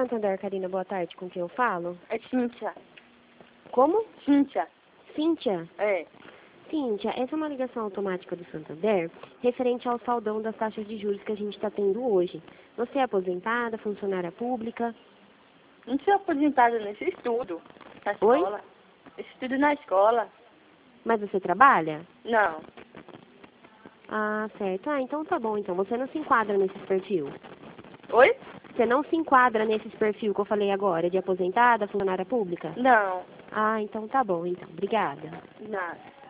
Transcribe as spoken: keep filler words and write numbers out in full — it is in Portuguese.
Santander, Karina, boa tarde. Com quem eu falo? É Cíntia. Como? Cíntia. Cíntia? É. Cíntia, essa é uma ligação automática do Santander referente ao saldão das taxas de juros que a gente está tendo hoje. Você é aposentada, funcionária pública? Não sou aposentada nesse estudo. Na Oi? escola. Estudo na escola. Mas você trabalha? Não. Ah, certo. Ah, então tá bom. Então você não se enquadra nesse perfil. Oi? Você não se enquadra nesse perfil que eu falei agora, de aposentada, funcionária pública? Não. Ah, então tá bom. Então, obrigada. Nada.